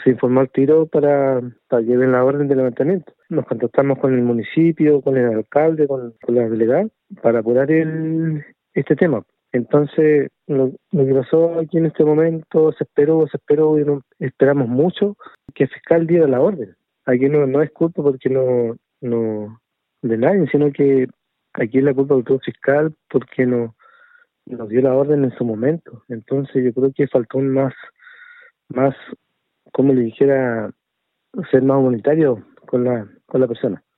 se informó al tiro para que den la orden de levantamiento. Nos contactamos con el municipio, con el alcalde, con la delegada, para apurar este tema. Entonces, lo que pasó aquí en este momento, se esperó, y no, esperamos mucho que el fiscal diera la orden. Aquí no es culpa porque no de nadie, sino que aquí es la culpa del propio fiscal porque no nos dio la orden en su momento. Entonces yo creo que faltó más, como le dijera, ser más humanitario con la persona.